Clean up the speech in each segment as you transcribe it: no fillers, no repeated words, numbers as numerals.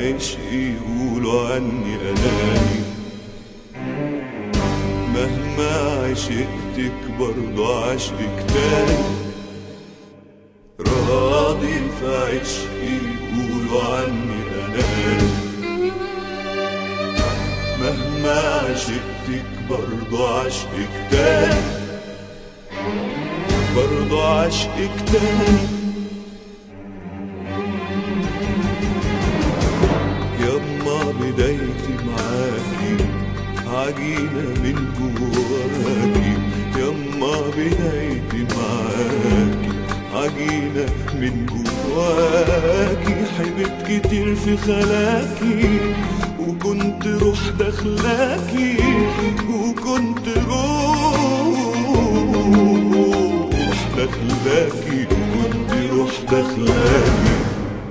عشقي يقولوا عني أناني، مهما عشقتك برضو عشقك تاني. راضي في عشقي يقولوا عني أناني، مهما عشقتك برضو عشقك تاني، برضو عشقك تاني. يما بدايتي معاكي عجينة من جواكي، يما بدايتي معاكي عجينة من جواكي. حبيت كتير في خلاكي وكنت روح داخلاكي، وكنت روح داخلاكي، وكنت روح داخلاكي.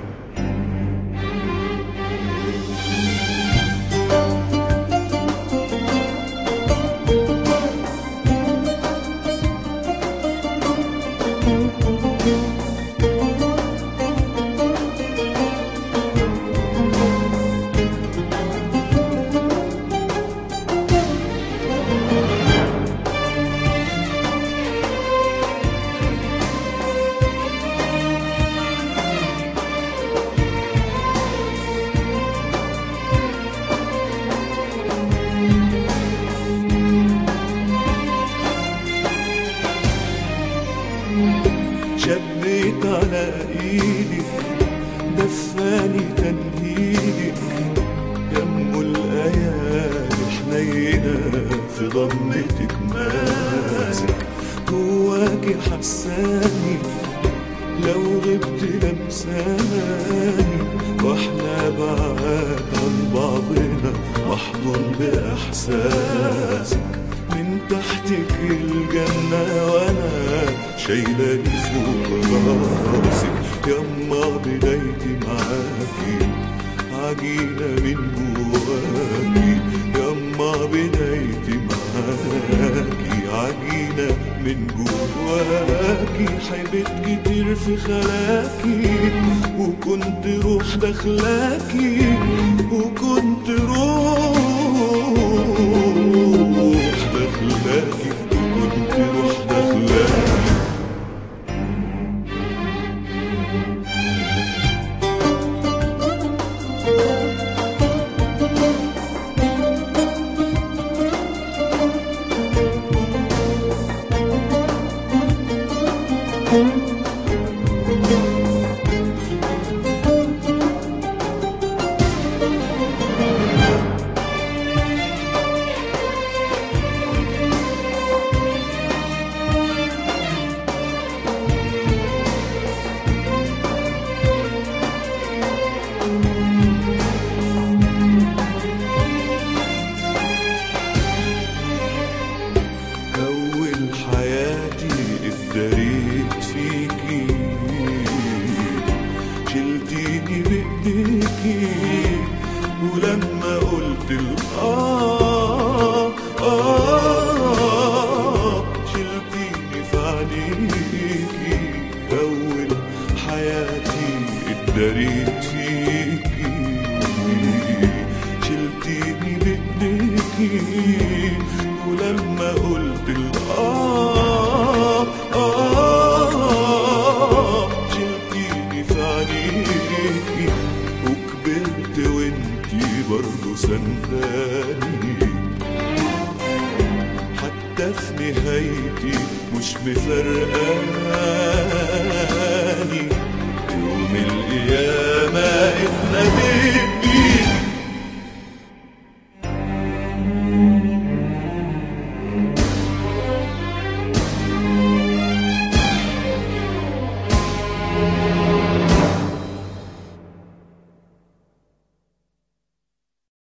شبيت على ايدك دفاني تنهيدك، يم الايادي حنينه في ضمتك ماسك. جواكي حساني لو غبت لمساني، واحنا بعاد عن بعضنا محضن باحساسك. من تحتك الجنة وانا شايلاني فوق راسك. يما بدايتي معاكي عجينة من جواكي، يما بدايتي معاكي عجينة من جواكي. حبيت كتير في خلاكي وكنت روح داخلاكي، وكنت روح داخلاكي، وكنت روح داخلاكي. اتداريت فيكي شلتيني بايديكي، ولما قلت شلتيني في عينيكي. اول حياتي اتداريت فيكي شلتيني بايديكي، ولما قلت شلتيني في عينيكي. وكبرت وانتي برضو سنداني، حتى في نهايتي مش مفرقاني. يوم القيامة اتناديت